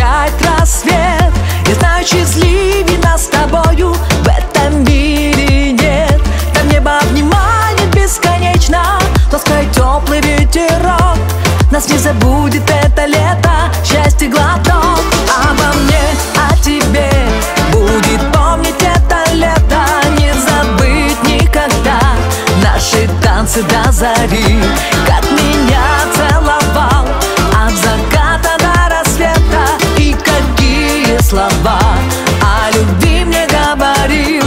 встречать рассвет. Я знаю, счастливее нас с тобою в этом мире нет. Там небо обнимает бесконечно, ласкает теплый ветерок. Нас не забудет это лето, счастье глоток. Обо мне, о тебе будет помнить это лето. Не забыть никогда наши танцы до зари. Как меня целовал от заката до рассвета, и какие слова о любви мне говорил.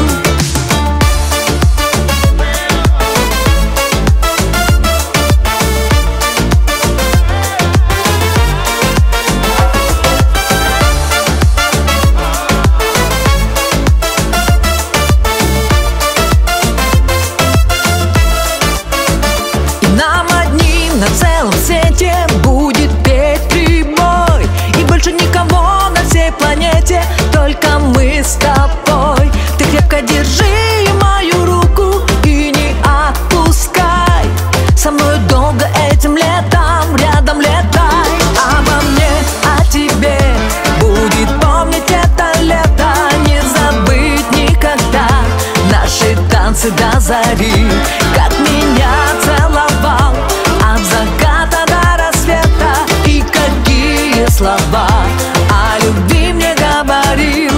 На целом свете будет петь прибой, и больше никого на всей планете, только мы с тобой. Ты крепко держи мою руку и не отпускай. Со мной долго этим летом рядом летай. Обо мне, о тебе будет помнить это лето. Не забыть никогда наши танцы до зари. Как меня целовал от заката до рассвета, и какие слова о любви мне говорил.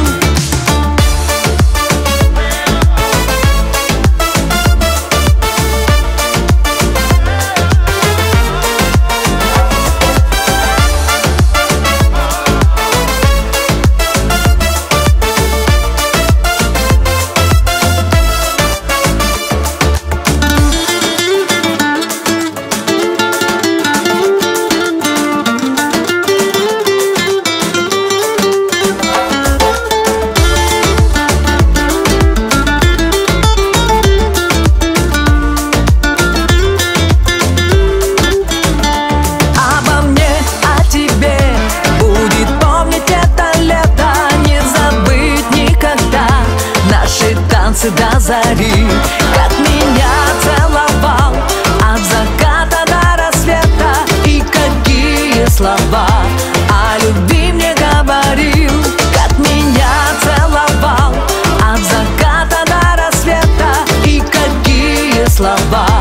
Танцы до зари, как меня целовал от заката до рассвета, и какие слова о любви мне говорил. Как меня целовал от заката до рассвета, и какие слова